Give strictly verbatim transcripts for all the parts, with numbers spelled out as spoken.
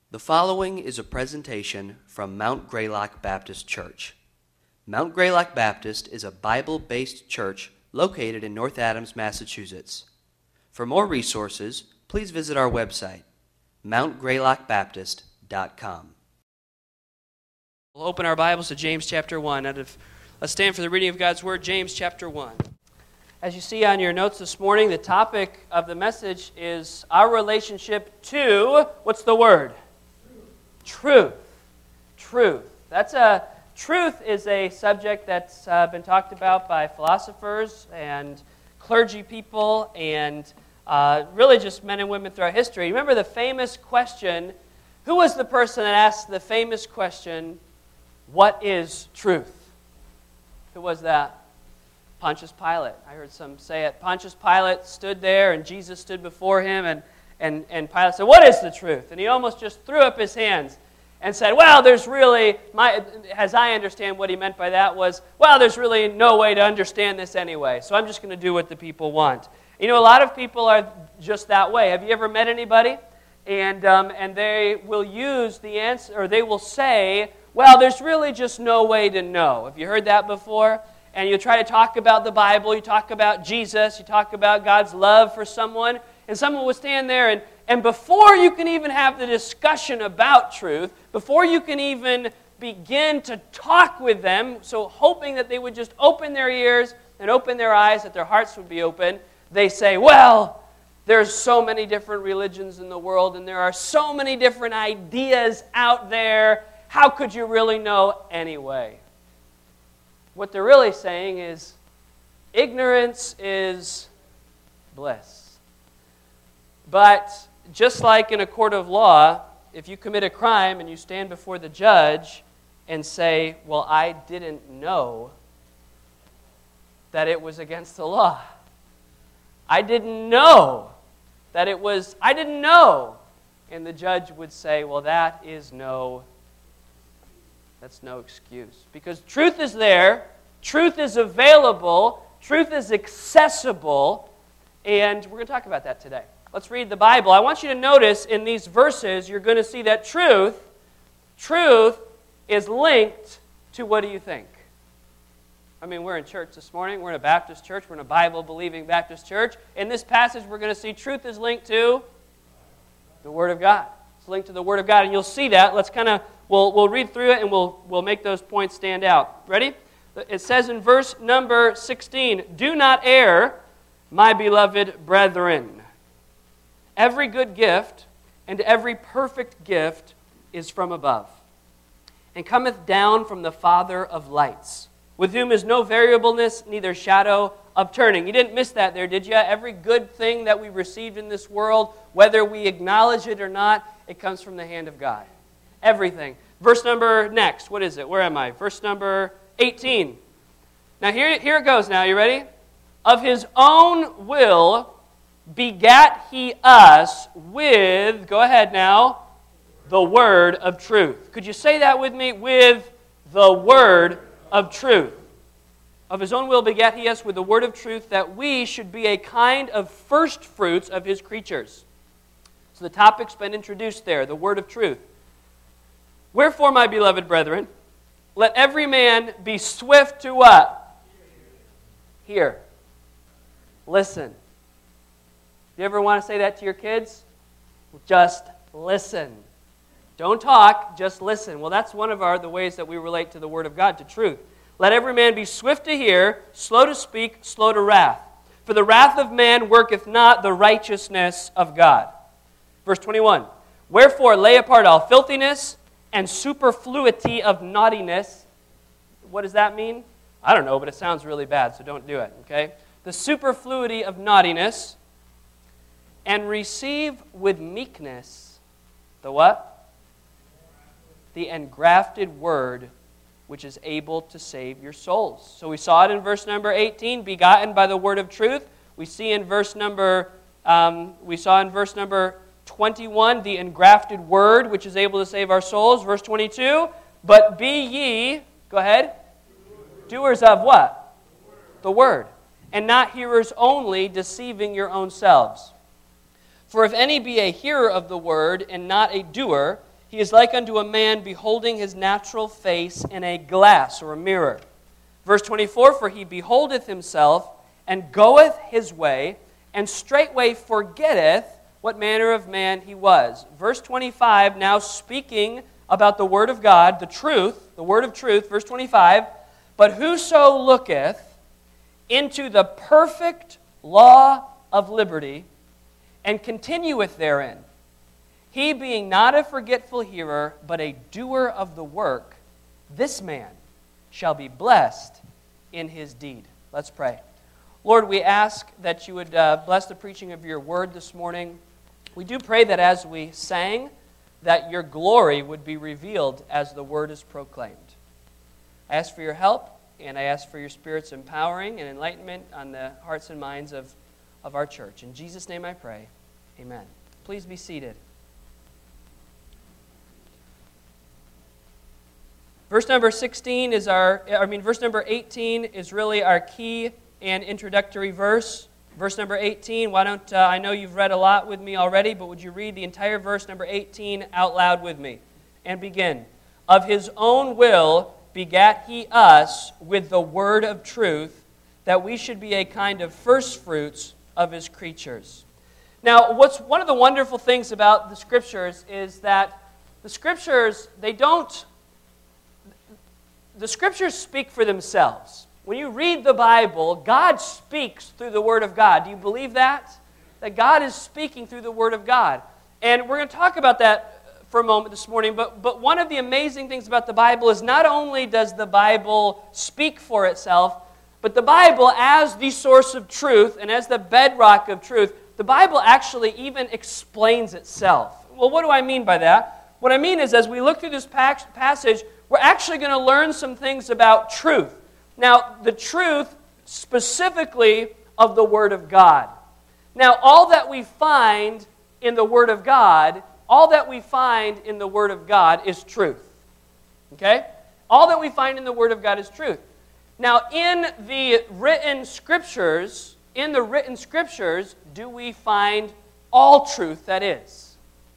The following is a presentation from Mount Greylock Baptist Church. Mount Greylock Baptist is a Bible-based church located in North Adams, Massachusetts. For more resources, please visit our website, mount greylock baptist dot com. We'll open our Bibles to James chapter one. Out of, let's stand for the reading of God's Word, James chapter one. As you see on your notes this morning, the topic of the message is our relationship to, what's the word? Truth. Truth. That's a truth is a subject that's uh, been talked about by philosophers and clergy people and uh, really just men and women throughout history. Remember the famous question, who was the person that asked the famous question, what is truth? Who was that? Pontius Pilate. I heard some say it. Pontius Pilate stood there and Jesus stood before him and And, and Pilate said, what is the truth? And he almost just threw up his hands and said, well, there's really, my, as I understand what he meant by that was, well, there's really no way to understand this anyway, so I'm just going to do what the people want. You know, a lot of people are just that way. Have you ever met anybody? And, um, and they will use the answer, or they will say, well, there's really just no way to know. Have you heard that before? And you try to talk about the Bible, you talk about Jesus, you talk about God's love for someone, and someone will stand there, and, and before you can even have the discussion about truth, before you can even begin to talk with them, so hoping that they would just open their ears and open their eyes, that their hearts would be open, they say, well, there's so many different religions in the world, and there are so many different ideas out there, how could you really know anyway? What they're really saying is, ignorance is bliss. But just like in a court of law, if you commit a crime and you stand before the judge and say, well, I didn't know that it was against the law. I didn't know that it was, I didn't know. And the judge would say, well, that is no, that's no excuse. Because truth is there, truth is available, truth is accessible, and we're going to talk about that today. Let's read the Bible. I want you to notice in these verses, you're going to see that truth, truth is linked to what do you think? I mean, we're in church this morning. We're in a Baptist church. We're in a Bible-believing Baptist church. In this passage, we're going to see truth is linked to the Word of God. It's linked to the Word of God, and you'll see that. Let's kind of, we'll, we'll read through it, and we'll, we'll make those points stand out. Ready? It says in verse number sixteen, do not err, my beloved brethren. Every good gift and every perfect gift is from above, and cometh down from the Father of lights, with whom is no variableness, neither shadow of turning. You didn't miss that there, did you? Every good thing that we received in this world, whether we acknowledge it or not, it comes from the hand of God. Everything. Verse number next, what is it? Where am I? Verse number eighteen. Now here, here it goes now. You ready? Of his own will begat he us with, go ahead now, the word of truth. Could you say that with me? With the word of truth. Of his own will begat he us with the word of truth, that we should be a kind of first fruits of his creatures. So the topic's been introduced there, the word of truth. Wherefore, my beloved brethren, let every man be swift to what? Hear. Listen. You ever want to say that to your kids? Just listen. Don't talk, just listen. Well, that's one of our the ways that we relate to the Word of God, to truth. Let every man be swift to hear, slow to speak, slow to wrath. For the wrath of man worketh not the righteousness of God. Verse twenty-one. Wherefore lay apart all filthiness and superfluity of naughtiness. What does that mean? I don't know, but it sounds really bad, so don't do it, okay? The superfluity of naughtiness, and receive with meekness the what? The engrafted word, which is able to save your souls. So we saw it in verse number eighteen, begotten by the word of truth. We see in verse number, um, we saw in verse number twenty-one, the engrafted word, which is able to save our souls. Verse twenty-two, but be ye, go ahead, doers of what? The word. And not hearers only, deceiving your own selves. For if any be a hearer of the word and not a doer, He is like unto a man beholding his natural face in a glass or a mirror. Verse twenty-four, for he beholdeth himself, and goeth his way, and straightway forgetteth what manner of man he was. Verse twenty-five, now speaking about the Word of God, the truth, the Word of truth, verse twenty-five, but whoso looketh into the perfect law of liberty, and continueth therein, he being not a forgetful hearer, but a doer of the work, this man shall be blessed in his deed. Let's pray. Lord, we ask that you would uh, bless the preaching of your word this morning. We do pray that as we sang, that your glory would be revealed as the word is proclaimed. I ask for your help, and I ask for your Spirit's empowering and enlightenment on the hearts and minds of, of our church. In Jesus' name I pray. Amen. Please be seated. Verse number sixteen is our, I mean, verse number eighteen is really our key and introductory verse. Verse number eighteen, why don't, uh, I know you've read a lot with me already, but would you read the entire verse number eighteen out loud with me? And begin. Of his own will begat he us with the word of truth, that we should be a kind of first fruits of his creatures. Now, what's one of the wonderful things about the Scriptures is that the Scriptures, they don't, the Scriptures speak for themselves. When you read the Bible, God speaks through the Word of God. Do you believe that? That God is speaking through the Word of God. And we're going to talk about that for a moment this morning, but, but one of the amazing things about the Bible is not only does the Bible speak for itself, but the Bible as the source of truth and as the bedrock of truth, the Bible actually even explains itself. Well, what do I mean by that? What I mean is as we look through this passage, we're actually going to learn some things about truth. Now, the truth specifically of the Word of God. Now, all that we find in the Word of God, all that we find in the Word of God is truth. Okay? All that we find in the Word of God is truth. Now, in the written Scriptures, in the written Scriptures, do we find all truth that is?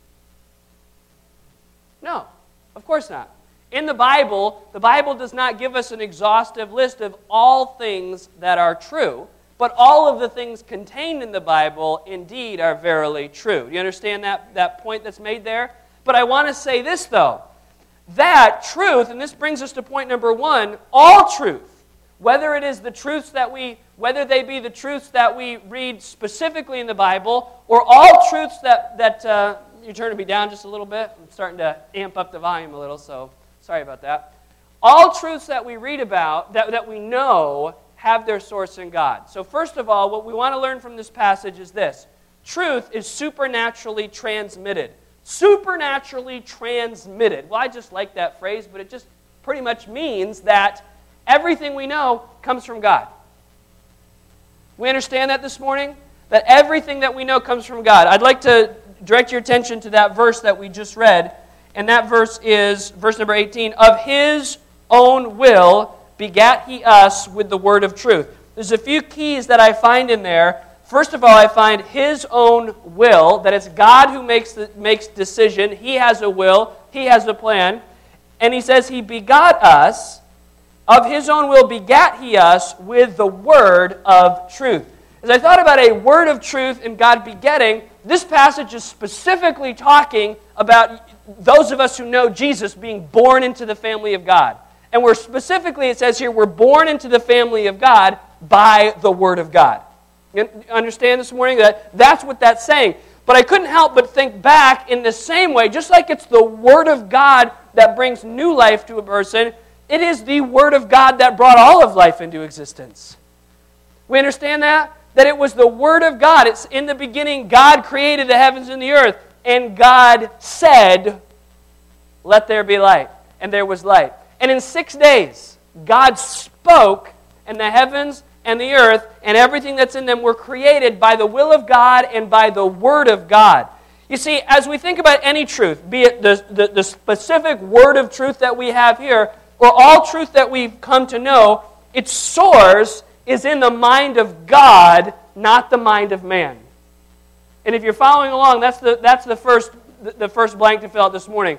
No, of course not. In the Bible, the Bible does not give us an exhaustive list of all things that are true, but all of the things contained in the Bible indeed are verily true. Do you understand that, that point that's made there? But I want to say this, though. That truth, and this brings us to point number one, all truth, whether it is the truths that we, whether they be the truths that we read specifically in the Bible, or all truths that, that uh, you're turning me down just a little bit. I'm starting to amp up the volume a little, so sorry about that. All truths that we read about, that, that we know, have their source in God. So first of all, what we want to learn from this passage is this. Truth is supernaturally transmitted. Supernaturally transmitted. Well, I just like that phrase, but it just pretty much means that everything we know comes from God. We understand that this morning? That everything that we know comes from God. I'd like to direct your attention to that verse that we just read. And that verse is verse number eighteen. Of his own will begat he us with the word of truth. There's a few keys that I find in there. First of all, I find his own will, that it's God who makes the, makes decision. He has a will. He has a plan. And he says he begot us. Of his own will begat he us with the word of truth. As I thought about a word of truth and God begetting, this passage is specifically talking about those of us who know Jesus being born into the family of God. And we're specifically, it says here, we're born into the family of God by the Word of God. You understand this morning? That that's what that's saying. But I couldn't help but think back in the same way, just like it's the Word of God that brings new life to a person, it is the Word of God that brought all of life into existence. We understand that? That it was the Word of God. It's in the beginning, God created the heavens and the earth. And God said, let there be light. And there was light. And in six days, God spoke, and the heavens and the earth and everything that's in them were created by the will of God and by the Word of God. You see, as we think about any truth, be it the, the, the specific word of truth that we have here, or all truth that we've come to know, its source is in the mind of God, not the mind of man. And if you're following along, that's the, that's the, first, the first blank to fill out this morning.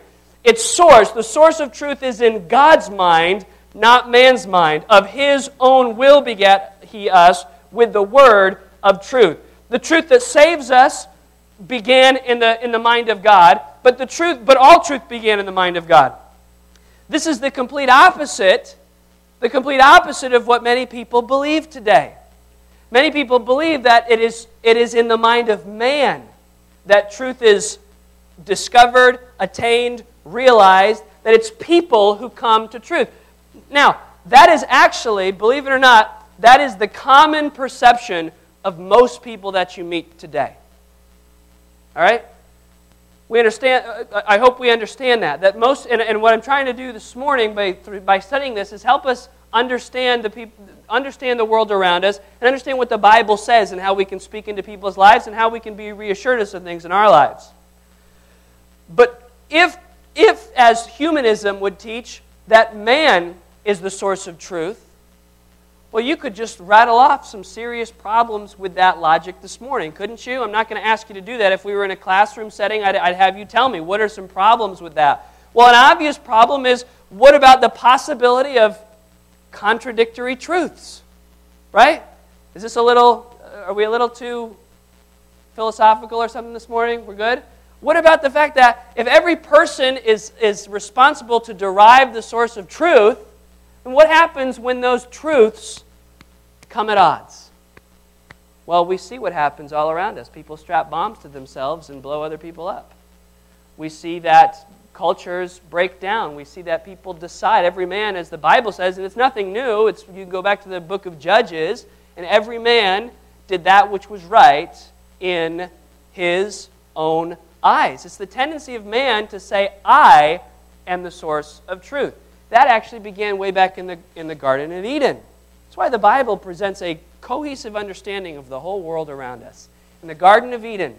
its source, the source of truth is in God's mind, not man's mind. Of His own will begat He us with the word of truth. The truth that saves us began in the, in the mind of God, but the truth, but all truth began in the mind of God. This is the complete opposite, the complete opposite of what many people believe today. Many people believe that it is, it is in the mind of man that truth is discovered, attained, realized, that it's people who come to truth. Now, that is actually, believe it or not, that is the common perception of most people that you meet today. All right? We understand, I hope we understand that. That most, and, and what I'm trying to do this morning by, by studying this is help us understand the people, understand the world around us, and understand what the Bible says and how we can speak into people's lives and how we can be reassured of some things in our lives. But if, if as humanism would teach, that man is the source of truth, well, you could just rattle off some serious problems with that logic this morning, couldn't you? I'm not going to ask you to do that. If we were in a classroom setting, I'd, I'd have you tell me, what are some problems with that? Well, an obvious problem is, what about the possibility of contradictory truths? Right? Is this a little, are we a little too philosophical or something this morning? We're good? What about the fact that if every person is, is responsible to derive the source of truth, then what happens when those truths come at odds? Well, we see what happens all around us. People strap bombs to themselves and blow other people up. We see that cultures break down. We see that people decide, every man, as the Bible says, and it's nothing new. It's, you can go back to the book of Judges, and every man did that which was right in his own eyes. It's the tendency of man to say, I am the source of truth. That actually began way back in the, in the Garden of Eden. That's why the Bible presents a cohesive understanding of the whole world around us. In the Garden of Eden,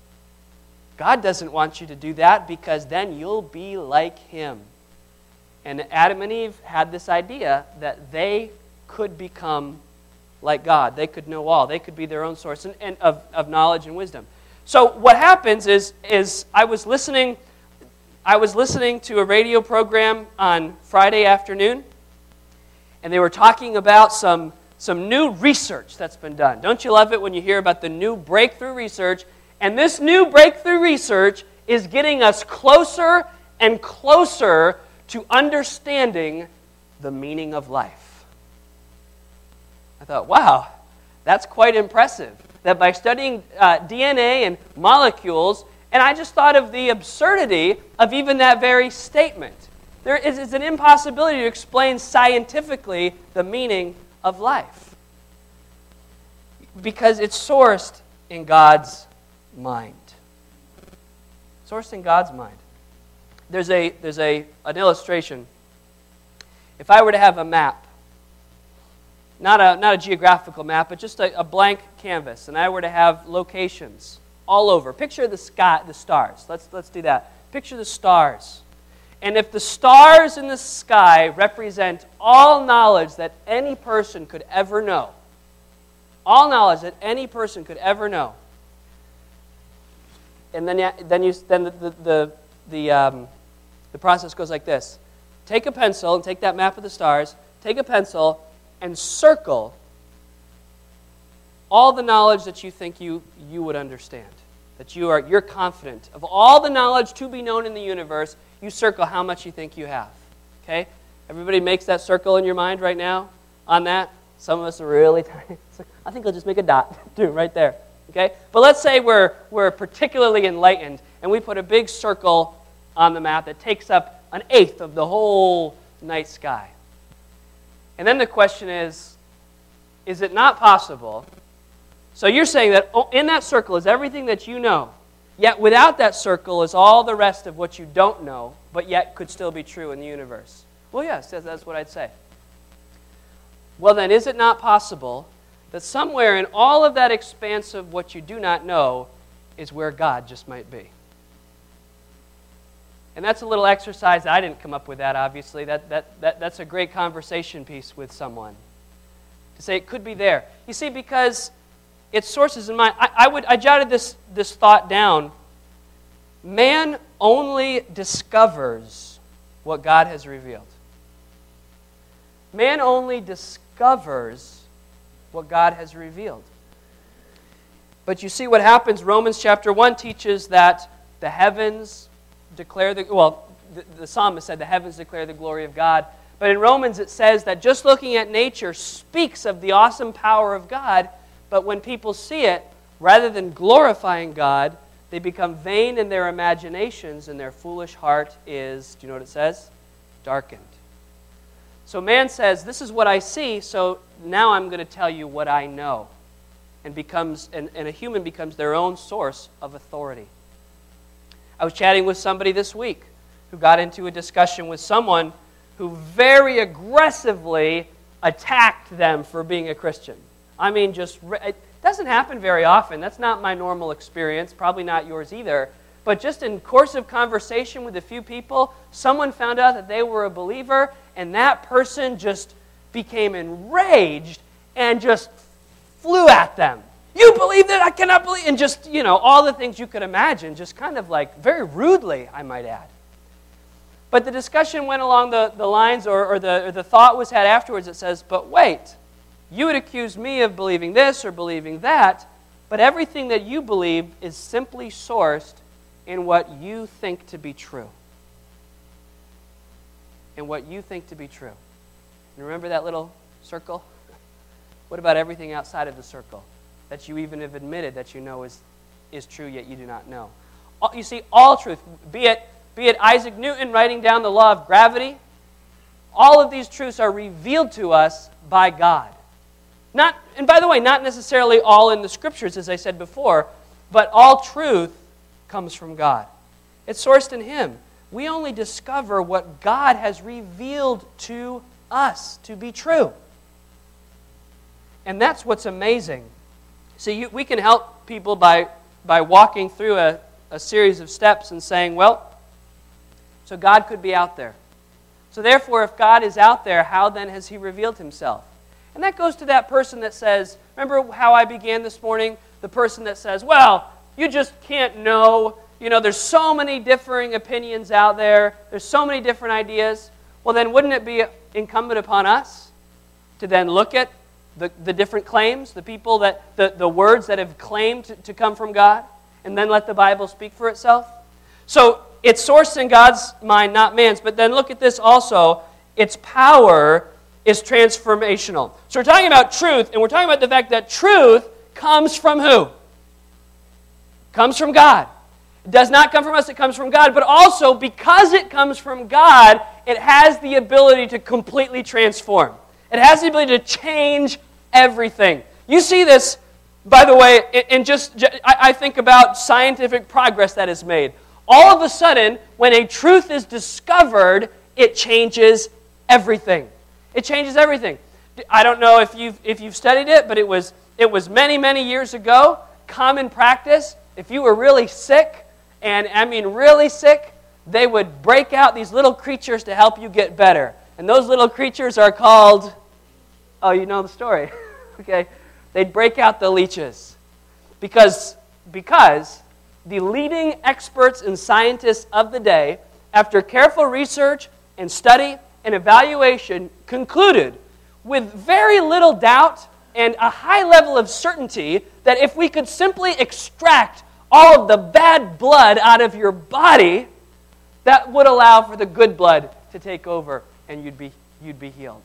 God doesn't want you to do that because then you'll be like Him. And Adam and Eve had this idea that they could become like God. They could know all. They could be their own source and, and of, of knowledge and wisdom. So what happens is, is I was listening... I was listening to a radio program on Friday afternoon, and they were talking about some, some new research that's been done. Don't you love it when you hear about the new breakthrough research? And this new breakthrough research is getting us closer and closer to understanding the meaning of life. I thought, wow, that's quite impressive. That by studying uh, D N A and molecules, and I just thought of the absurdity of even that very statement. There is it's an impossibility to explain scientifically the meaning of life. Because it's sourced in God's mind. Sourced in God's mind. There's a there's a an illustration. If I were to have a map, not a not a geographical map, but just a, a blank canvas, and I were to have locations all over. Picture the sky, the stars. Let's let's do that. Picture the stars. And if the stars in the sky represent all knowledge that any person could ever know, all knowledge that any person could ever know, and then then you then the the the, the, um, the process goes like this: take a pencil and take that map of the stars. Take a pencil and circle all the knowledge that you think you, you would understand, that you are, you're confident. Of all the knowledge to be known in the universe, you circle how much you think you have. Okay? Everybody makes that circle in your mind right now on that. Some of us are really tiny. I think I'll just make a dot, do right there. Okay? But let's say we're, we're particularly enlightened, and we put a big circle on the map that takes up an eighth of the whole night sky. And then the question is, is it not possible? So you're saying that in that circle is everything that you know, yet without that circle is all the rest of what you don't know, but yet could still be true in the universe. Well, yes, that's what I'd say. Well, then, is it not possible that somewhere in all of that expanse of what you do not know is where God just might be? And that's a little exercise. I didn't come up with that, obviously. That, that, that, that's a great conversation piece with someone. To say it could be there. You see, because its sources in mind. I, I would I jotted this, this thought down man only discovers what God has revealed. Man only discovers what God has revealed. But you see what happens. Romans chapter one teaches that the heavens declare the, well, the, the psalmist said the heavens declare the glory of God. But in Romans it says that just looking at nature speaks of the awesome power of God, but when people see it, rather than glorifying God, they become vain in their imaginations, and their foolish heart is, do you know what it says? Darkened. So man says, this is what I see, so now I'm going to tell you what I know. And becomes and, and a human becomes their own source of authority. I was chatting with somebody this week who got into a discussion with someone who very aggressively attacked them for being a Christian. I mean, just it doesn't happen very often. That's not my normal experience, probably not yours either. But just in course of conversation with a few people, someone found out that they were a believer, and that person just became enraged and just flew at them. You believe that? I cannot believe. And just, you know, all the things you could imagine, just kind of like very rudely, I might add. But the discussion went along the, the lines, or, or, the, or the thought was had afterwards that says, but wait, you would accuse me of believing this or believing that, but everything that you believe is simply sourced in what you think to be true. In what you think to be true. And remember that little circle? What about everything outside of the circle that you even have admitted that you know is, is true, yet you do not know? All, you see, all truth, be it, be it Isaac Newton writing down the law of gravity, all of these truths are revealed to us by God. Not, and by the way, not necessarily all in the Scriptures, as I said before, but all truth comes from God. It's sourced in Him. We only discover what God has revealed to us to be true. And that's what's amazing. See, you, we can help people by, by walking through a, a series of steps and saying, well, so God could be out there. So therefore, if God is out there, how then has He revealed Himself? And that goes to that person that says, remember how I began this morning? The person that says, well, you just can't know. You know, there's so many differing opinions out there. There's so many different ideas. Well, then wouldn't it be incumbent upon us to then look at the, the different claims, the people that, the, the words that have claimed to, to come from God, and then let the Bible speak for itself? So it's sourced in God's mind, not man's. But then look at this also. Its power is transformational. So we're talking about truth, and we're talking about the fact that truth comes from who? Comes from God. It does not come from us, it comes from God. But also, because it comes from God, it has the ability to completely transform. It has the ability to change everything. You see this, by the way, in just, I think about scientific progress that is made. All of a sudden, when a truth is discovered, it changes everything. It changes everything. I don't know if you've, if you've studied it, but it was, it was many, many years ago, common practice. If you were really sick, and I mean really sick, they would break out these little creatures to help you get better. And those little creatures are called, oh, you know the story. Okay, they'd break out the leeches. Because, because the leading experts and scientists of the day, after careful research and study and evaluation, concluded with very little doubt and a high level of certainty that if we could simply extract all of the bad blood out of your body, that would allow for the good blood to take over and you'd be, you'd be healed.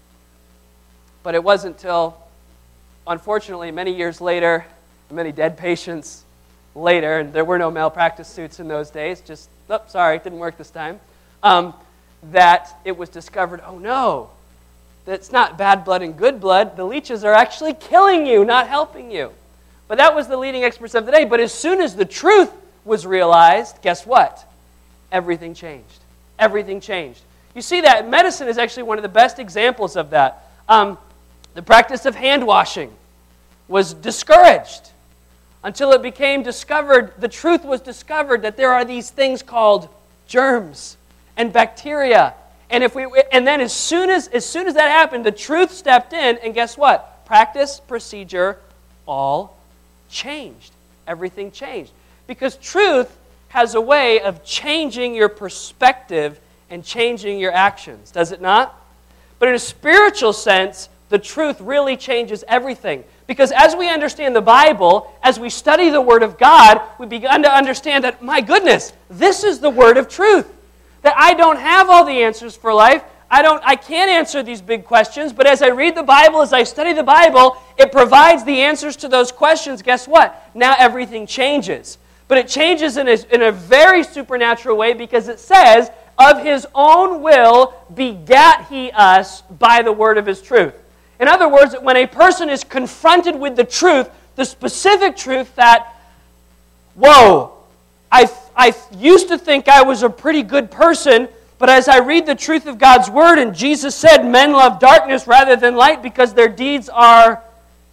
But it wasn't until, unfortunately, many years later, many dead patients later, and there were no malpractice suits in those days, just, oh, sorry, it didn't work this time, um, that it was discovered, oh no, that's not bad blood and good blood. The leeches are actually killing you, not helping you. But that was the leading experts of the day. But as soon as the truth was realized, guess what? Everything changed. Everything changed. You see that medicine is actually one of the best examples of that. Um, the practice of hand washing was discouraged until it became discovered, the truth was discovered that there are these things called germs and bacteria. And if we and then as soon as as soon as that happened, the truth stepped in, and guess what? Practice, procedure, all changed. Everything changed. Because truth has a way of changing your perspective and changing your actions, does it not? But in a spiritual sense, the truth really changes everything. Because as we understand the Bible, as we study the Word of God, we begin to understand that, my goodness, this is the Word of truth. That I don't have all the answers for life. I don't. I can't answer these big questions, but as I read the Bible, as I study the Bible, it provides the answers to those questions. Guess what? Now everything changes. But it changes in a, in a very supernatural way because it says, of His own will begat He us by the word of His truth. In other words, when a person is confronted with the truth, the specific truth that, whoa, I, I used to think I was a pretty good person, but as I read the truth of God's Word, and Jesus said, men love darkness rather than light because their deeds are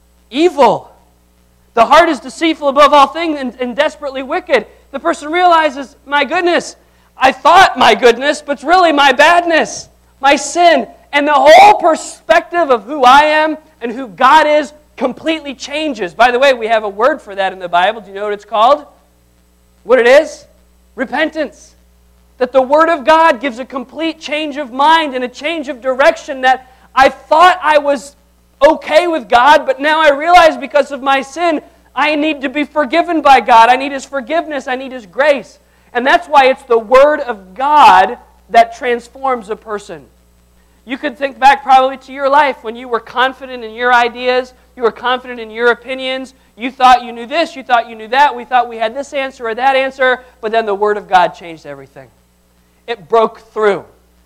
evil. The heart is deceitful above all things and, and desperately wicked. The person realizes, my goodness, I thought my goodness, but it's really my badness, my sin. And the whole perspective of who I am and who God is completely changes. By the way, we have a word for that in the Bible. Do you know what it's called? What it is? Repentance. That the Word of God gives a complete change of mind and a change of direction, that I thought I was okay with God, but now I realize because of my sin, I need to be forgiven by God. I need His forgiveness. I need His grace. And that's why it's the Word of God that transforms a person. You could think back probably to your life when you were confident in your ideas, you were confident in your opinions, you thought you knew this, you thought you knew that, we thought we had this answer or that answer, but then the Word of God changed everything. It broke through.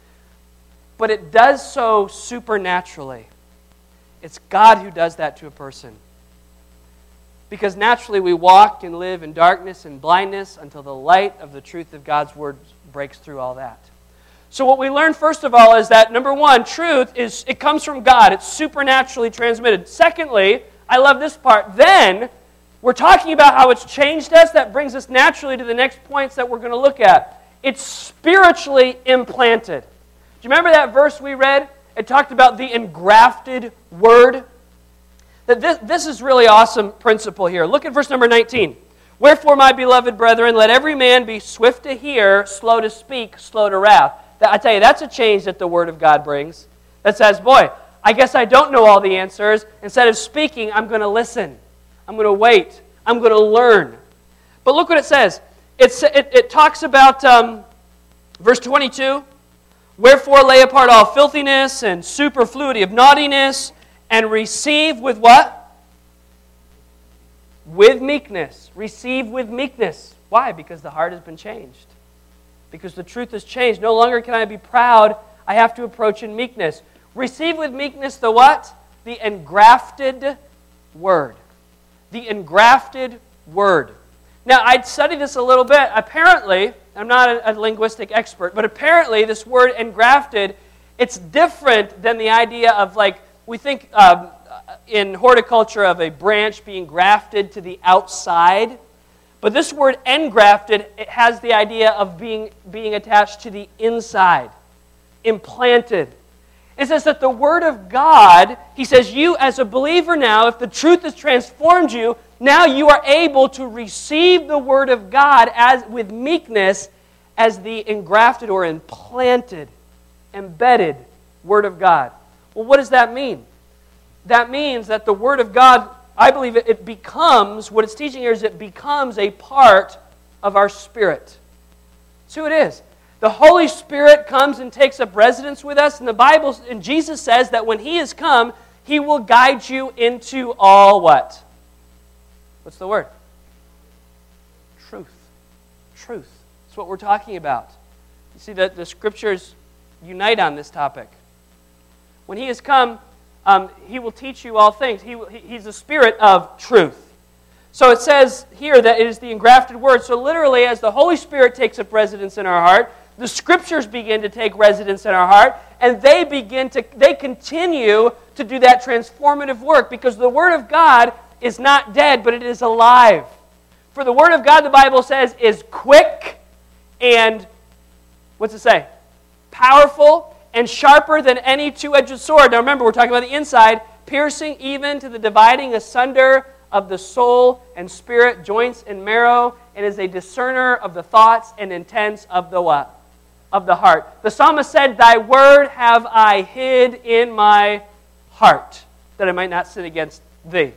But it does so supernaturally. It's God who does that to a person. Because naturally we walk and live in darkness and blindness until the light of the truth of God's Word breaks through all that. So what we learn first of all is that, number one, truth is, it comes from God. It's supernaturally transmitted. Secondly, I love this part. Then, we're talking about how it's changed us. That brings us naturally to the next points that we're going to look at. It's spiritually implanted. Do you remember that verse we read? It talked about the engrafted word. That this, this is really awesome principle here. Look at verse number nineteen. Wherefore, my beloved brethren, let every man be swift to hear, slow to speak, slow to wrath. I tell you, that's a change that the Word of God brings. That says, boy, I guess I don't know all the answers. Instead of speaking, I'm going to listen. I'm going to wait. I'm going to learn. But look what it says. It's, it, it talks about, um, verse twenty-two, wherefore lay apart all filthiness and superfluity of naughtiness, and receive with what? With meekness. Receive with meekness. Why? Because the heart has been changed. Because the truth has changed. No longer can I be proud. I have to approach in meekness. Receive with meekness the what? The engrafted word. The engrafted word. Now, I'd studied this a little bit. Apparently, I'm not a, a linguistic expert, but apparently this word engrafted, it's different than the idea of, like, we think um, in horticulture of a branch being grafted to the outside. But this word engrafted, it has the idea of being, being attached to the inside, implanted. It says that the Word of God, he says, you as a believer now, if the truth has transformed you, now you are able to receive the Word of God as with meekness as the engrafted or implanted, embedded Word of God. Well, what does that mean? That means that the Word of God, I believe it, it becomes, what it's teaching here is it becomes a part of our spirit. That's who it is. The Holy Spirit comes and takes up residence with us, and the Bible, and Jesus says that when He has come, He will guide you into all what? What's the word? Truth. Truth. That's what we're talking about. You see that the Scriptures unite on this topic. When He has come, Um, he will teach you all things. He, he's the Spirit of truth. So it says here that it is the engrafted word. So literally, as the Holy Spirit takes up residence in our heart, the Scriptures begin to take residence in our heart, and they begin to, they continue to do that transformative work, because the Word of God is not dead, but it is alive. For the Word of God, the Bible says, is quick and, what's it say? Powerful and sharper than any two-edged sword. Now remember, we're talking about the inside, piercing even to the dividing asunder of the soul and spirit, joints and marrow, and is a discerner of the thoughts and intents of the what? Of the heart. The psalmist said, "Thy word have I hid in my heart, that I might not sin against thee."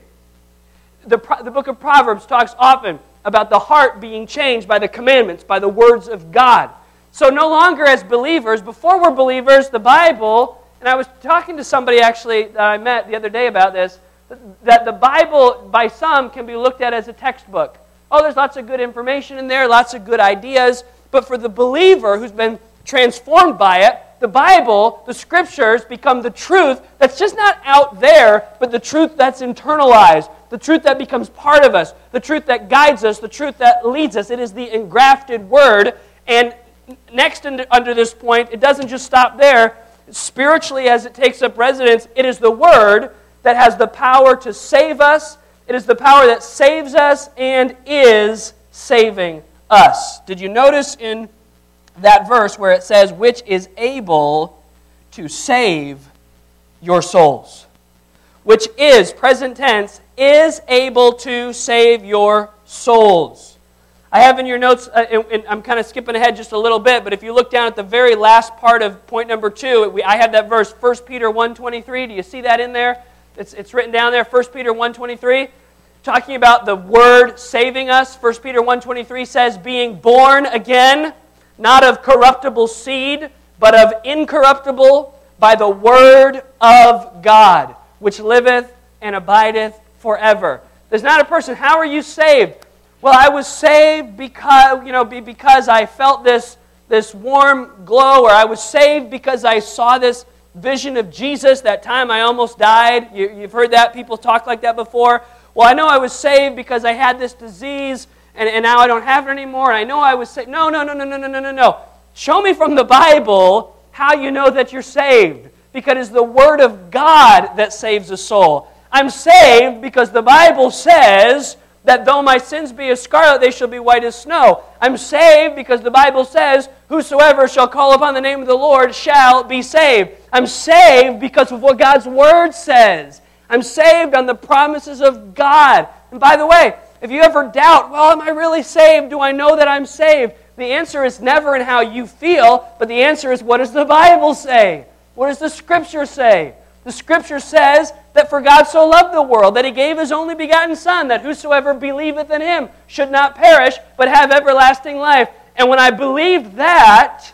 The, the book of Proverbs talks often about the heart being changed by the commandments, by the words of God. So no longer as believers, before we're believers, the Bible, and I was talking to somebody actually that I met the other day about this, that the Bible by some can be looked at as a textbook. Oh, there's lots of good information in there, lots of good ideas, but for the believer who's been transformed by it, the Bible, the Scriptures, become the truth that's just not out there, but the truth that's internalized, the truth that becomes part of us, the truth that guides us, the truth that leads us. It is the engrafted Word. And next under this point, it doesn't just stop there. Spiritually, as it takes up residence, it is the Word that has the power to save us. It is the power that saves us and is saving us. Did you notice in that verse where it says, "which is able to save your souls"? Which is, present tense, is able to save your souls. I have in your notes, uh, and, and I'm kind of skipping ahead just a little bit, but if you look down at the very last part of point number two, we, I had that verse, First Peter one twenty-three. Do you see that in there? It's, it's written down there, First Peter one twenty-three. Talking about the Word saving us. First Peter one twenty-three says, "being born again, not of corruptible seed, but of incorruptible, by the Word of God, which liveth and abideth forever." There's not a person, how are you saved? Well, I was saved because, you know, because I felt this, this warm glow, or I was saved because I saw this vision of Jesus that time I almost died. You, you've heard that, people talk like that before. Well, I know I was saved because I had this disease, and, and now I don't have it anymore, and I know I was saved. No, no, no, no, no, no, no, no, no. Show me from the Bible how you know that you're saved, because it's the Word of God that saves a soul. I'm saved because the Bible says that though my sins be as scarlet, they shall be white as snow. I'm saved because the Bible says, "whosoever shall call upon the name of the Lord shall be saved." I'm saved because of what God's Word says. I'm saved on the promises of God. And by the way, if you ever doubt, well, am I really saved? Do I know that I'm saved? The answer is never in how you feel, but the answer is, what does the Bible say? What does the Scripture say? The Scripture says that for God so loved the world that He gave His only begotten Son, that whosoever believeth in Him should not perish, but have everlasting life. And when I believed that,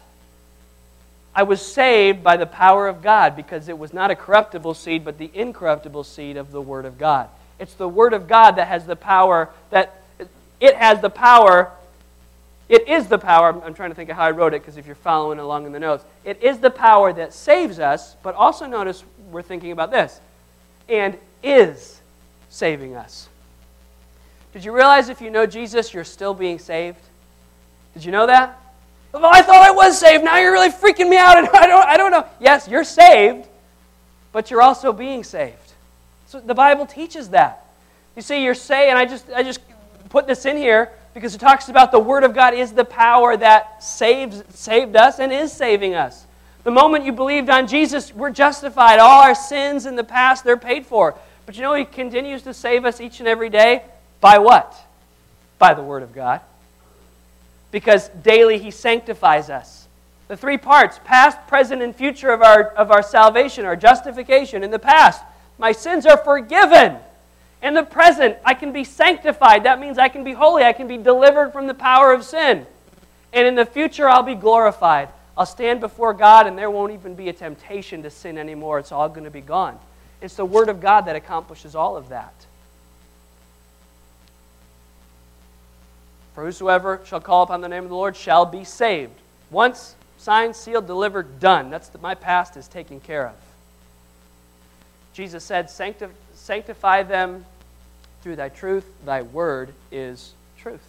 I was saved by the power of God, because it was not a corruptible seed, but the incorruptible seed of the Word of God. It's the Word of God that has the power, that it has the power, it is the power, I'm trying to think of how I wrote it, because if you're following along in the notes, it is the power that saves us, but also notice we're thinking about this, and is saving us. Did you realize if you know Jesus, you're still being saved? Did you know that? Oh, I thought I was saved. Now you're really freaking me out. And I don't, I don't know. Yes, you're saved, but you're also being saved. So the Bible teaches that. You see, you're saved, and I just, I just put this in here because it talks about the Word of God is the power that saves, saved us and is saving us. The moment you believed on Jesus, we're justified. All our sins in the past, they're paid for. But you know, He continues to save us each and every day. By what? By the Word of God. Because daily He sanctifies us. The three parts, past, present, and future of our, of our salvation, our justification. In the past, my sins are forgiven. In the present, I can be sanctified. That means I can be holy. I can be delivered from the power of sin. And in the future, I'll be glorified. I'll stand before God, and there won't even be a temptation to sin anymore. It's all going to be gone. It's the Word of God that accomplishes all of that. For whosoever shall call upon the name of the Lord shall be saved. Once signed, sealed, delivered, done. That's the, my past is taken care of. Jesus said, Sanctif- sanctify them through thy truth. Thy word is truth.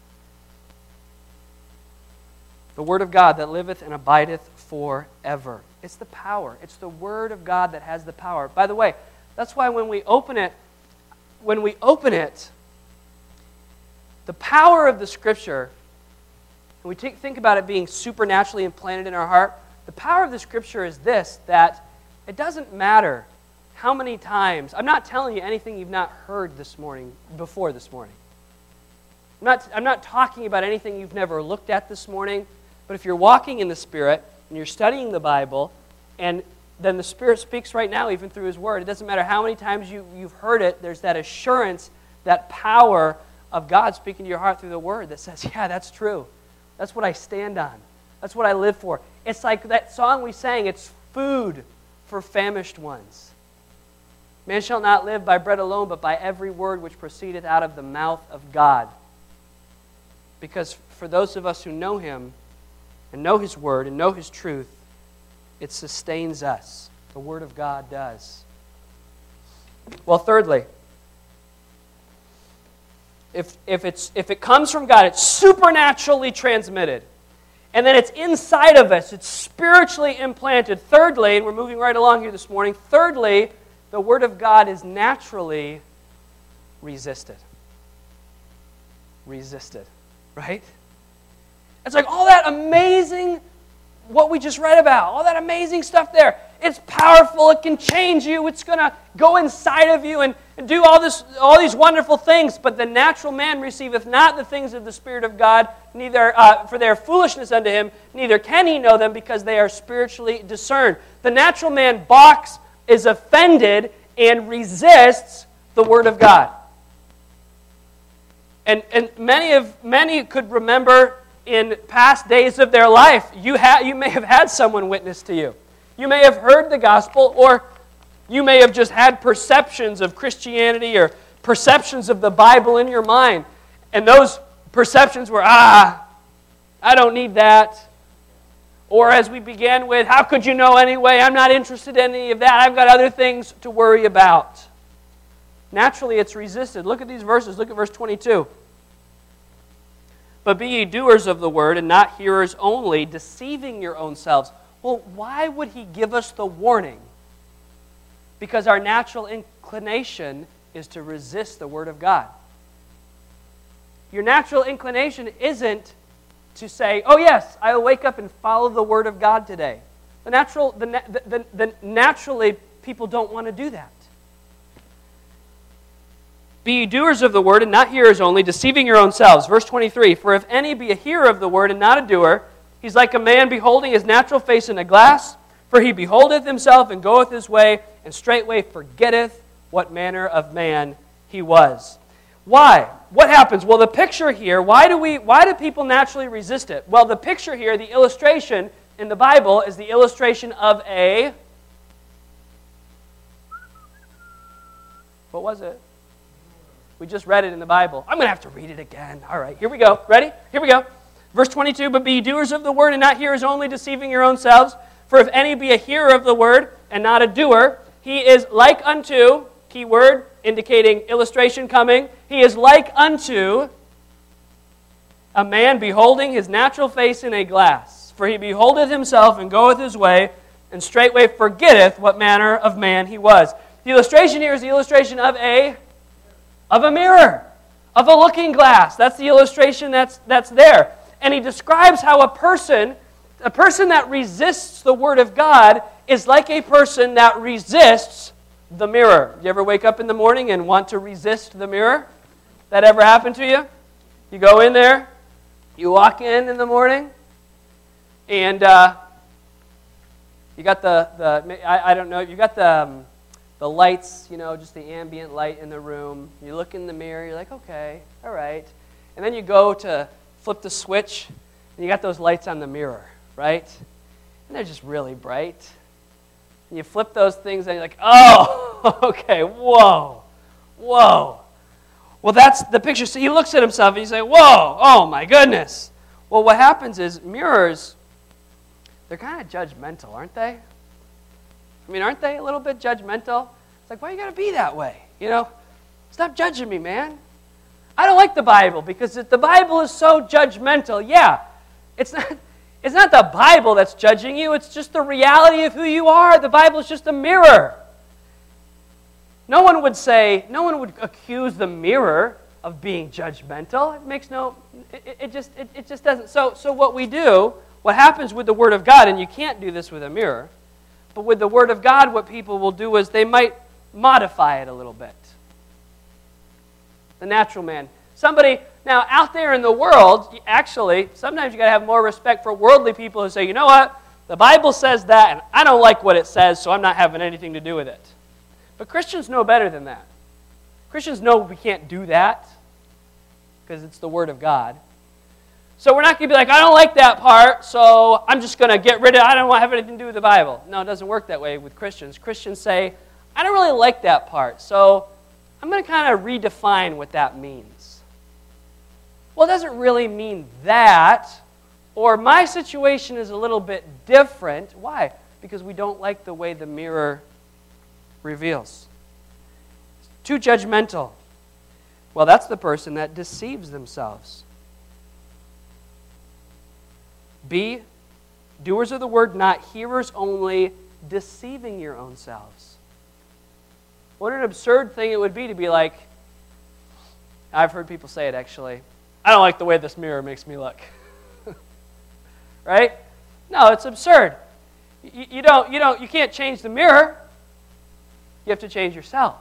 The Word of God that liveth and abideth forever. It's the power. It's the Word of God that has the power. By the way, that's why when we open it, when we open it, the power of the Scripture, and we take, think about it being supernaturally implanted in our heart, the power of the Scripture is this, that it doesn't matter how many times, I'm not telling you anything you've not heard this morning, before this morning. I'm not, I'm not talking about anything you've never looked at this morning, but if you're walking in the Spirit and you're studying the Bible, and then the Spirit speaks right now even through His Word, it doesn't matter how many times you, you've heard it, there's that assurance, that power of God speaking to your heart through the Word that says, yeah, that's true. That's what I stand on. That's what I live for. It's like that song we sang, it's food for famished ones. Man shall not live by bread alone, but by every word which proceedeth out of the mouth of God. Because for those of us who know Him and know His Word and know His truth, it sustains us. The Word of God does. Well, thirdly, if, if, it's, if it comes from God, it's supernaturally transmitted. And then it's inside of us. It's spiritually implanted. Thirdly, and we're moving right along here this morning, thirdly, the Word of God is naturally resisted. Resisted. Right? It's like all that amazing, what we just read about, all that amazing stuff there. It's powerful. It can change you. It's going to go inside of you and, and do all this, all these wonderful things. But the natural man receiveth not the things of the Spirit of God, neither uh, for their foolishness unto him, neither can he know them because they are spiritually discerned. The natural man balks, is offended, and resists the Word of God. And, and many of many could remember in past days of their life, you, ha- you may have had someone witness to you. You may have heard the gospel, or you may have just had perceptions of Christianity or perceptions of the Bible in your mind. And those perceptions were, ah, I don't need that. Or as we began with, how could you know anyway? I'm not interested in any of that. I've got other things to worry about. Naturally, it's resisted. Look at these verses. Look at verse twenty-two. But be ye doers of the word, and not hearers only, deceiving your own selves. Well, why would he give us the warning? Because our natural inclination is to resist the Word of God. Your natural inclination isn't to say, oh yes, I will wake up and follow the Word of God today. The natural, the, the, the, the naturally, people don't want to do that. Be ye doers of the word, and not hearers only, deceiving your own selves. Verse twenty-three, for if any be a hearer of the word, and not a doer, he's like a man beholding his natural face in a glass. For he beholdeth himself, and goeth his way, and straightway forgetteth what manner of man he was. Why? What happens? Well, the picture here, why do we? Why do people naturally resist it? Well, the picture here, the illustration in the Bible, is the illustration of a... What was it? We just read it in the Bible. I'm going to have to read it again. All right, here we go. Ready? Here we go. Verse twenty-two, but be doers of the word, and not hearers only, deceiving your own selves. For if any be a hearer of the word, and not a doer, he is like unto, key word, indicating illustration coming, he is like unto a man beholding his natural face in a glass. For he beholdeth himself, and goeth his way, and straightway forgetteth what manner of man he was. The illustration here is the illustration of a... Of a mirror, of a looking glass. That's the illustration that's, that's there. And he describes how a person, a person that resists the Word of God is like a person that resists the mirror. You ever wake up in the morning and want to resist the mirror? That ever happened to you? You go in there, you walk in in the morning, and uh, you got the, the I, I don't know, you got the... Um, The lights, you know, just the ambient light in the room. You look in the mirror, you're like, okay, all right. And then you go to flip the switch, and you got those lights on the mirror, right? And they're just really bright. And you flip those things, and you're like, oh, okay, whoa, whoa. Well, that's the picture. So he looks at himself, and he's like, whoa, oh my goodness. Well, what happens is mirrors, they're kind of judgmental, aren't they? I mean, aren't they a little bit judgmental? It's like, why you got to be that way? You know, stop judging me, man. I don't like the Bible because the Bible is so judgmental. Yeah, it's not, it's not the Bible that's judging you. It's just the reality of who you are. The Bible is just a mirror. No one would say, no one would accuse the mirror of being judgmental. It makes no, it, it just, it, it just doesn't. So, so what we do, what happens with the Word of God, and you can't do this with a mirror, but with the Word of God, what people will do is they might modify it a little bit. The natural man. Somebody, Now, out there in the world, actually, sometimes you got to have more respect for worldly people who say, you know what, the Bible says that, and I don't like what it says, so I'm not having anything to do with it. But Christians know better than that. Christians know we can't do that because it's the Word of God. So we're not going to be like, I don't like that part, so I'm just going to get rid of it. I don't want to have anything to do with the Bible. No, it doesn't work that way with Christians. Christians say, I don't really like that part, so I'm going to kind of redefine what that means. Well, it doesn't really mean that, or my situation is a little bit different. Why? Because we don't like the way the mirror reveals. Too judgmental. Well, that's the person that deceives themselves. B, doers of the word, not hearers only, deceiving your own selves. What an absurd thing it would be to be like, I've heard people say it actually, I don't like the way this mirror makes me look. Right? No, it's absurd. You, you don't, you don't, you can't change the mirror. You have to change yourself.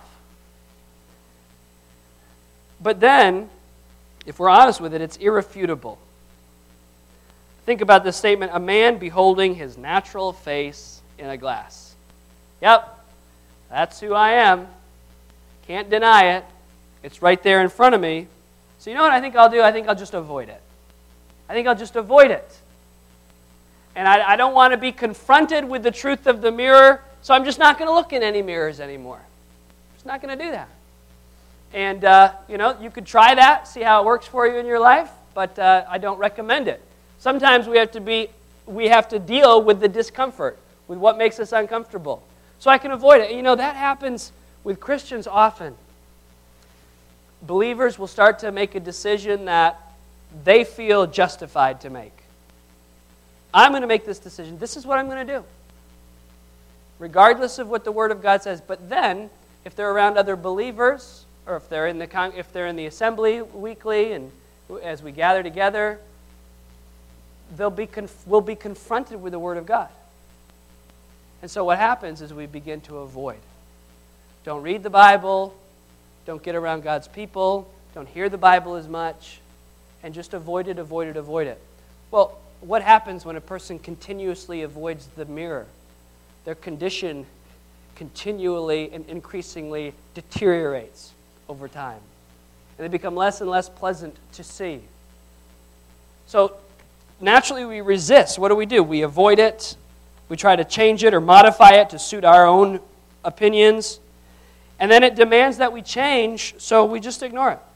But then, if we're honest with it, it's irrefutable. Think about this statement, a man beholding his natural face in a glass. Yep, that's who I am. Can't deny it. It's right there in front of me. So you know what I think I'll do? I think I'll just avoid it. I think I'll just avoid it. And I, I don't want to be confronted with the truth of the mirror, so I'm just not going to look in any mirrors anymore. I'm just not going to do that. And, uh, you know, you could try that, see how it works for you in your life, but uh, I don't recommend it. Sometimes we have to be, we have to deal with the discomfort, with what makes us uncomfortable. So I can avoid it. And, you know, that happens with Christians often. Believers will start to make a decision that they feel justified to make. I'm going to make this decision. This is what I'm going to do. Regardless of what the Word of God says. But then, if they're around other believers, or if they're in the con- if they're in the assembly weekly, and as we gather together, they'll be conf- we'll be confronted with the Word of God. And so what happens is we begin to avoid. Don't read the Bible. Don't get around God's people. Don't hear the Bible as much. And just avoid it, avoid it, avoid it. Well, what happens when a person continuously avoids the mirror? Their condition continually and increasingly deteriorates over time. And they become less and less pleasant to see. So naturally we resist. What do we do? We avoid it. We try to change it or modify it to suit our own opinions. And then it demands that we change, so we just ignore it.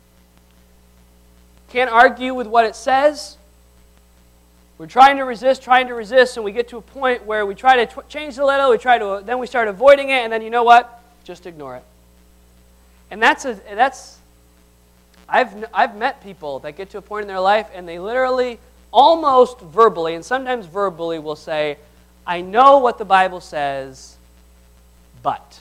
Can't argue with what it says. We're trying to resist, trying to resist, and we get to a point where we try to tw- change a little, we try to, then we start avoiding it, and then you know what? Just ignore it. And that's a, that's. I've I've met people that get to a point in their life, and they literally, almost verbally, and sometimes verbally, will say, "I know what the Bible says, but."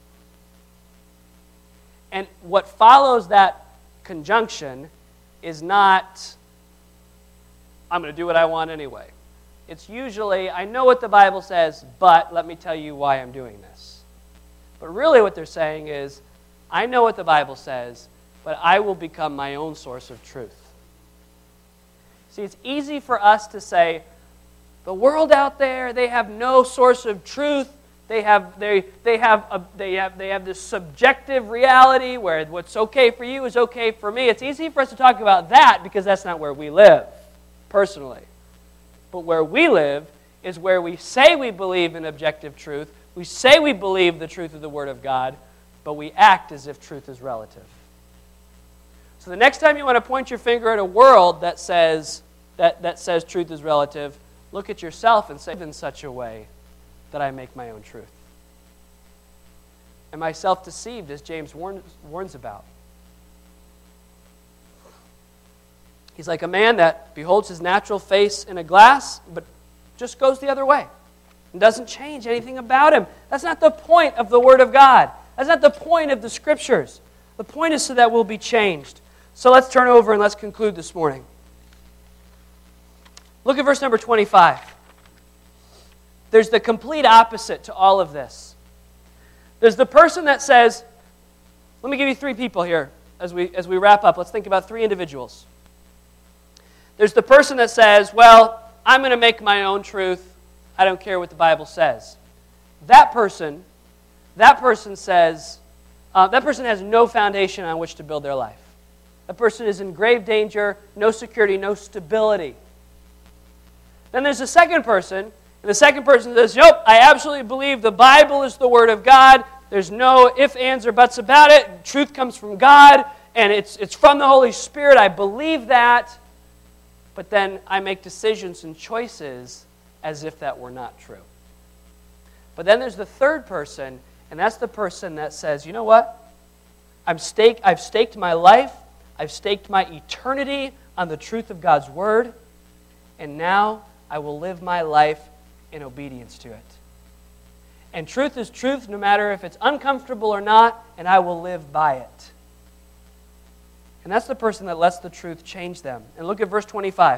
And what follows that conjunction is not, I'm going to do what I want anyway. It's usually, I know what the Bible says, but let me tell you why I'm doing this. But really what they're saying is, I know what the Bible says, but I will become my own source of truth. See, it's easy for us to say, the world out there, they have no source of truth. They have they they have a, they have they have this subjective reality where what's okay for you is okay for me. It's easy for us to talk about that because that's not where we live, personally. But where we live is where we say we believe in objective truth. We say we believe the truth of the Word of God, but we act as if truth is relative. So the next time you want to point your finger at a world that says that, that says truth is relative, look at yourself and say, in such a way that I make my own truth. Am I self-deceived, as James warns, warns about? He's like a man that beholds his natural face in a glass, but just goes the other way and doesn't change anything about him. That's not the point of the Word of God. That's not the point of the Scriptures. The point is so that we'll be changed. So let's turn over and let's conclude this morning. Look at verse number twenty-five. There's the complete opposite to all of this. There's the person that says, let me give you three people here. as we, as we wrap up, let's think about three individuals. There's the person that says, well, I'm going to make my own truth. I don't care what the Bible says. That person, that person says, uh, that person has no foundation on which to build their life. That person is in grave danger, no security, no stability. Then there's the second person, and the second person says, nope, I absolutely believe the Bible is the Word of God. There's no ifs, ands, or buts about it. Truth comes from God, and it's, it's from the Holy Spirit. I believe that. But then I make decisions and choices as if that were not true. But then there's the third person, and that's the person that says, you know what? I'm stake, I've staked my life, I've staked my eternity on the truth of God's Word, and now I will live my life in obedience to it. And truth is truth no matter if it's uncomfortable or not, and I will live by it. And that's the person that lets the truth change them. And look at verse twenty-five.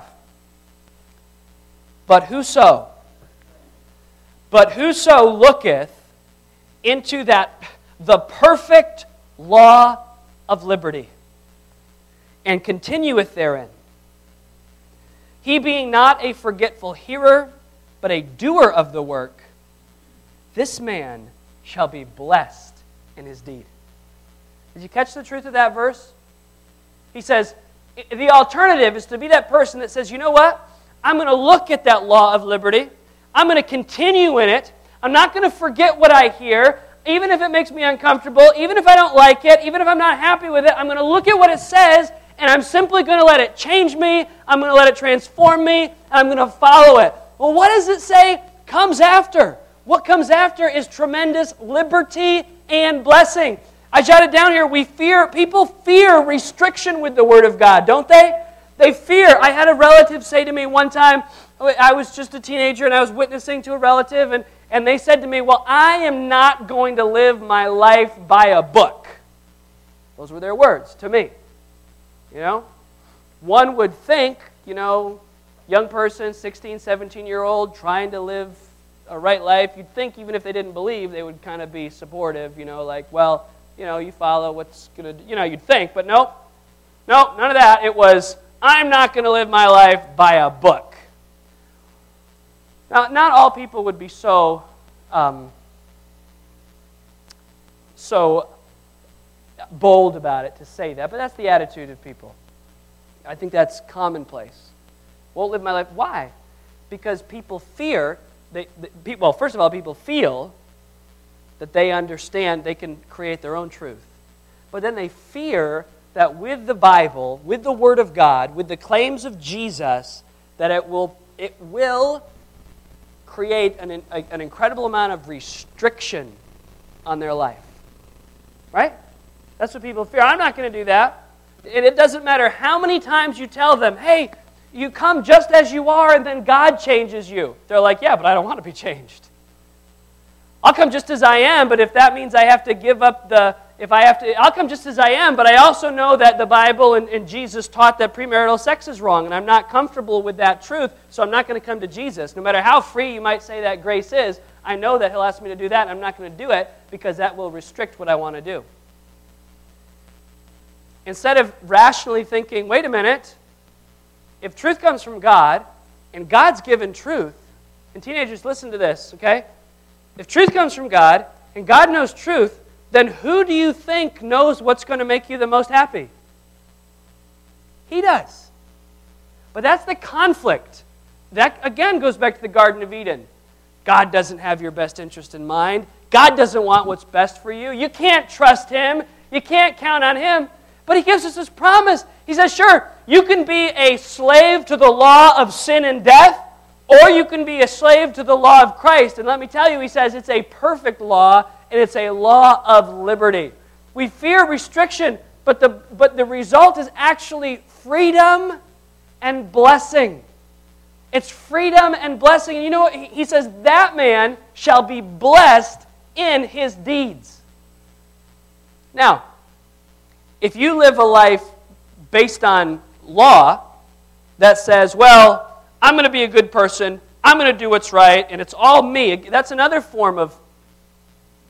But whoso, but whoso looketh into that, the perfect law of liberty, and continueth therein, he being not a forgetful hearer, but a doer of the work, this man shall be blessed in his deed. Did you catch the truth of that verse? He says, the alternative is to be that person that says, you know what? I'm going to look at that law of liberty. I'm going to continue in it. I'm not going to forget what I hear, even if it makes me uncomfortable, even if I don't like it, even if I'm not happy with it. I'm going to look at what it says, and I'm simply going to let it change me. I'm going to let it transform me, and I'm going to follow it. Well, what does it say comes after? What comes after is tremendous liberty and blessing. I jotted down here, we fear, people fear restriction with the Word of God, don't they? They fear. I had a relative say to me one time, I was just a teenager and I was witnessing to a relative, and, and they said to me, well, I am not going to live my life by a book. Those were their words to me. You know? One would think, you know, young person, sixteen, seventeen-year-old, trying to live a right life, you'd think even if they didn't believe, they would kind of be supportive, you know, like, well, you know, you follow what's going to, you know, you'd think, but nope. Nope, none of that. It was, I'm not going to live my life by a book. Now, not all people would be so, um, so bold about it to say that, but that's the attitude of people. I think that's commonplace. Won't live my life. Why? Because people fear, they, they, well, first of all, people feel that they understand they can create their own truth. But then they fear that with the Bible, with the Word of God, with the claims of Jesus, that it will it will create an, a, an incredible amount of restriction on their life. Right? That's what people fear. I'm not going to do that. And it doesn't matter how many times you tell them, hey, you come just as you are and then God changes you. They're like, yeah, but I don't want to be changed. I'll come just as I am, but if that means I have to give up the, if I have to, I'll come just as I am, but I also know that the Bible and, and Jesus taught that premarital sex is wrong, and I'm not comfortable with that truth, so I'm not going to come to Jesus. No matter how free you might say that grace is, I know that He'll ask me to do that, and I'm not going to do it because that will restrict what I want to do. Instead of rationally thinking, wait a minute, if truth comes from God, and God's given truth, and teenagers, listen to this, okay? If truth comes from God, and God knows truth, then who do you think knows what's going to make you the most happy? He does. But that's the conflict. That, again, goes back to the Garden of Eden. God doesn't have your best interest in mind. God doesn't want what's best for you. You can't trust Him. You can't count on Him. But He gives us this promise. He says, sure, you can be a slave to the law of sin and death, or you can be a slave to the law of Christ. And let me tell you, He says it's a perfect law, and it's a law of liberty. We fear restriction, but the, but the result is actually freedom and blessing. It's freedom and blessing. And you know what? He says, that man shall be blessed in his deeds. Now, if you live a life based on law that says, well, I'm going to be a good person, I'm going to do what's right, and it's all me, that's another form of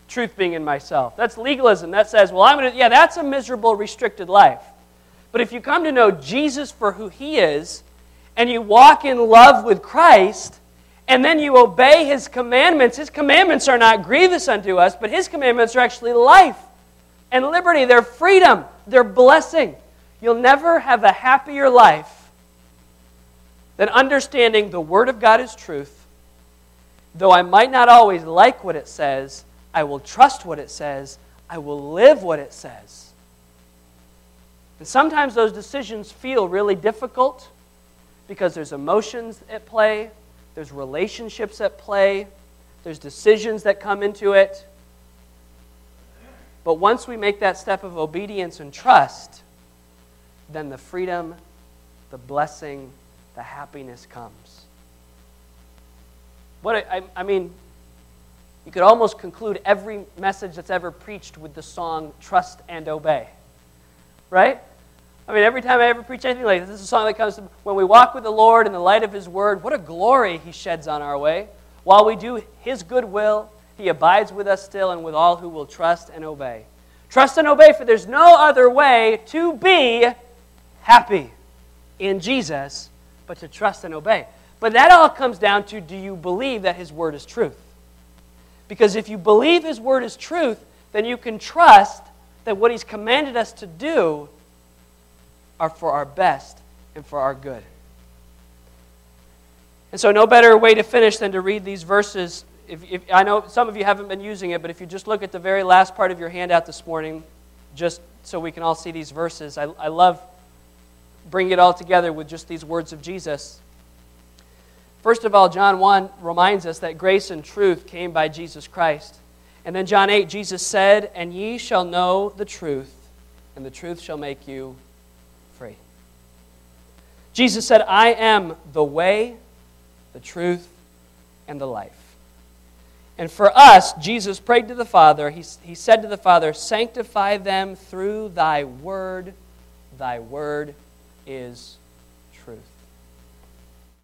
truth being in myself. That's legalism. That says, well, I'm going to, yeah, that's a miserable, restricted life. But if you come to know Jesus for who He is, and you walk in love with Christ, and then you obey His commandments, His commandments are not grievous unto us, but His commandments are actually life and liberty. They're freedom. They're blessing. You'll never have a happier life than understanding the Word of God is truth. Though I might not always like what it says, I will trust what it says. I will live what it says. And sometimes those decisions feel really difficult because there's emotions at play, there's relationships at play, there's decisions that come into it. But once we make that step of obedience and trust, then the freedom, the blessing, the happiness comes. What I, I mean, you could almost conclude every message that's ever preached with the song Trust and Obey. Right? I mean, every time I ever preach anything like this, this is a song that comes to, when we walk with the Lord in the light of His Word, what a glory He sheds on our way. While we do His good will, He abides with us still and with all who will trust and obey. Trust and obey, for there's no other way to be happy in Jesus but to trust and obey. But that all comes down to, do you believe that His Word is truth? Because if you believe His Word is truth, then you can trust that what He's commanded us to do are for our best and for our good. And so no better way to finish than to read these verses. If, if I know some of you haven't been using it, but if you just look at the very last part of your handout this morning, just so we can all see these verses, I, I love bringing it all together with just these words of Jesus. First of all, John one reminds us that grace and truth came by Jesus Christ. And then John eight, Jesus said, "And ye shall know the truth, and the truth shall make you free." Jesus said, "I am the way, the truth, and the life." And for us, Jesus prayed to the Father. He, he said to the Father, "Sanctify them through thy word. Thy word is truth."